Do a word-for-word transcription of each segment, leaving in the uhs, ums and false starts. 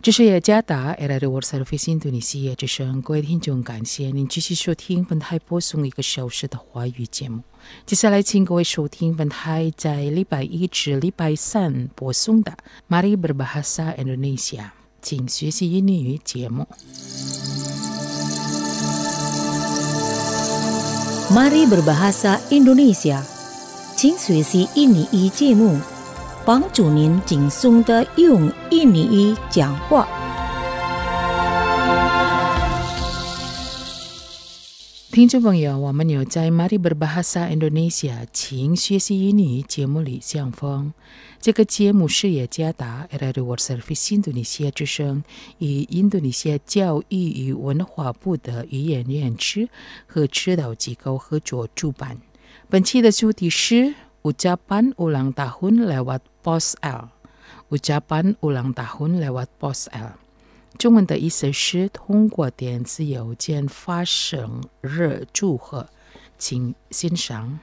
这是雅加达 A R A World Service Indonesia 之声，各位听众，感谢您继续收听本台播送一个小时的华语节目。接下来，请各位收听本台在礼拜一至礼拜三播送的 Mari Berbahasa Indonesia， 请学习英语节目。 Mari Berbahasa Indonesia， 请学习印尼语节目，帮助您轻松地用印尼语讲话。 听众朋友，我们有在 Mari Berbahasa Indonesia 请学习英语节目里相逢。这个节目是雅加达 A R A World Service Indonesia 之声与印度尼西亚教育与文化部的语言认知和指导机构合作主办。本期的主题是 Ucapan Ulang Tahun lewat Pos L， Ucapan Ulang Tahun lewat Pos L。中文的意思是通过电子邮件发生日祝贺，请欣赏。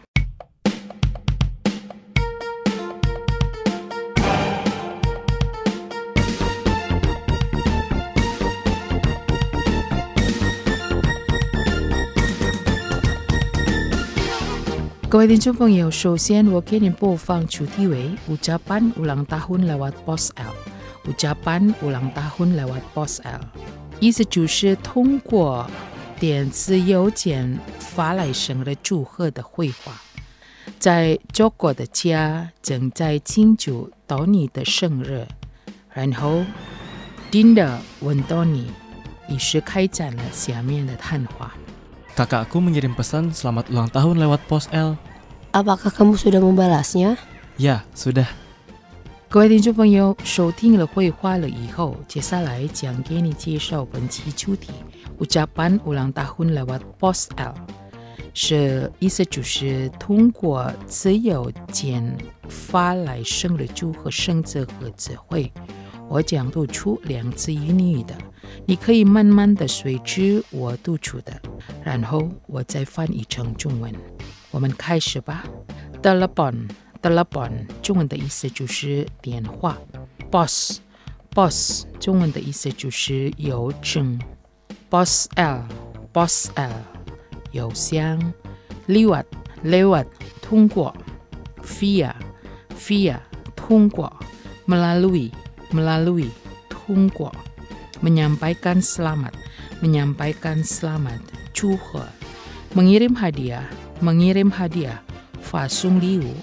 各位听众朋友，首先我给您播放主题为 Ucapan Ulang Tahun lewat Pos L。Ucapan Ulang Tahun lewat Pos L， 意思就是通过电子邮件发来生日祝贺的绘画。在Joko的家正在庆祝 Tony 的生日，然后 Dinda 问 Tony， 于是开展了下面的谈话。 Kakakku mengirim pesan selamat ulang tahun lewat Pos L. Apakah kamu sudah membalasnya? Ya, sudah. 各位听众朋友，收听了绘画了以后，接下来将给你介绍本期主题 Ucapan Ulang Tahun lewat Pos L， 是意思就是通过自邮件发来生日祝贺生字和词汇。我将读出两次英语的，你可以慢慢的随之我读出的，然后我再翻译成中文。我们开始吧。Telepon Telepon 中文的意思就是电话。 Pos Pos 中文的意思就是邮政。 Pos L Pos L 邮箱。 Lewat Lewat 通过。 Via Via 通过。 Melalui Melalui 通过。 Menyampaikan selamat Menyampaikan selamat 祝贺。 Mengirim hadiah Mengirim hadiah 发送礼物。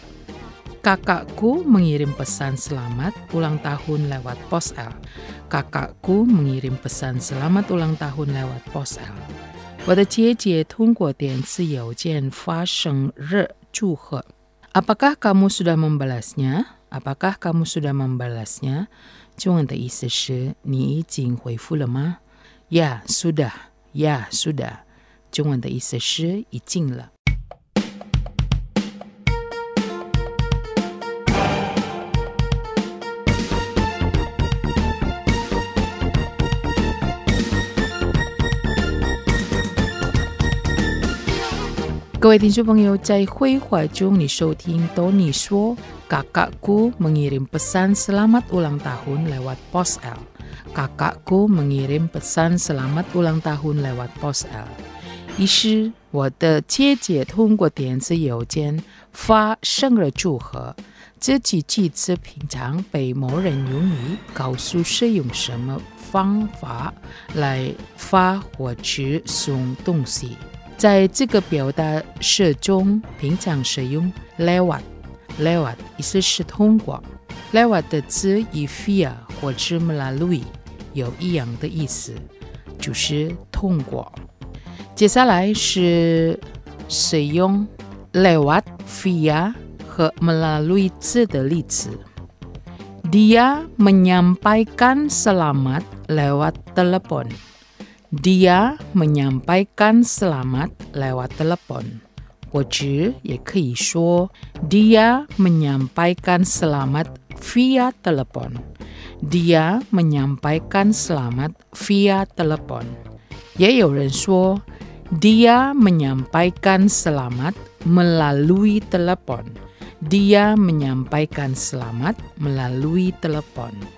Kakakku mengirim pesan selamat ulang tahun lewat Pos L. Kakakku mengirim pesan selamat ulang tahun lewat Pos L. 我的姐姐通过电子邮件发生日祝贺。 Apakah kamu sudah membalasnya? Apakah kamu sudah membalasnya? 中文的意思是你已经回复了吗？ Ya, sudah. Ya, sudah. 中文的意思是已经了。各位听众朋友，在绘画中你收听 Tony 说 Kakakku mengirim pesan selamat ulang tahun lewat Pos L. Kakakku mengirim pesan selamat ulang tahun lewat Pos L. 于是我的姐姐通过电子邮件发生日祝贺。这句句子平常被某人用于告诉是用什么方法来发或者送东西。在这个表达式中，平常使用 lewat lewat 意思是通过。 lewat 的字与 via 或者 melalui 有一样的意思，就是通过。接下来是使用 lewat via 和 melalui 字的例子。 Dia menyampaikan selamat lewat telepon. Dia menyampaikan selamat lewat telepon， 或者也可以说 Dia menyampaikan selamat via telepon. Dia menyampaikan selamat via telepon。 也有人说 Dia menyampaikan selamat melalui telepon. Dia menyampaikan selamat melalui telepon。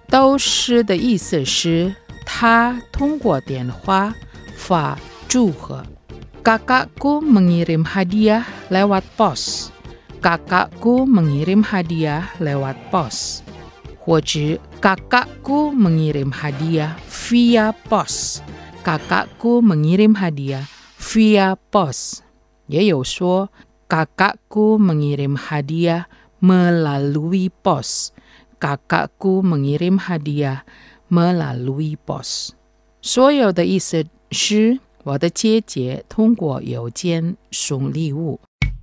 都是的意思是他通过电话发祝贺。Kakakku mengirim hadiah lewat pos. Kakakku mengirim hadiah lewat pos. 或者 kakakku mengirim hadiah via pos. Kakakku mengirim hadiah via pos. 也有说 kakakku mengirim hadiah melalui pos. Kakakku mengirim hadiah melalui pos. 所有的意思是我的姐姐通过邮件送礼物。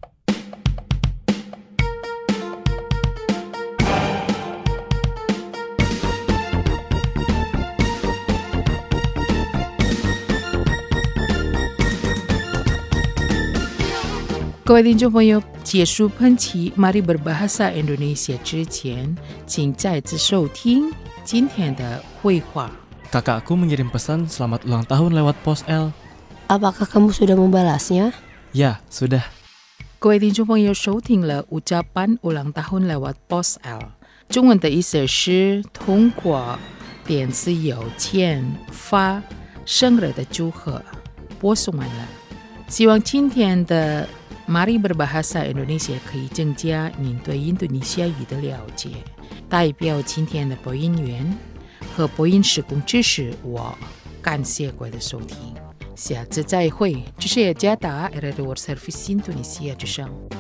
各位听众朋友，结束本期 Mari Berbahasa Indonesia 之前，请再次收听今天的绘画。 Kakakku mengirim pesan selamat ulang tahun lewat pos L. Apakah kamu sudah membalasnya? Ya, sudah. 各位听众朋友，收听了 ucapan ulang tahun lewat pos L。中文的意思是通过电子邮件发生日的祝贺。播送完了，希望今天的Mari Berbahasa Indonesia 可以增加您对印度尼西亚语的了解。代表今天的播音员和播音施工知识，我感谢各位的收听，下次再会。这是雅加达 R R World Service Indonesia 之声。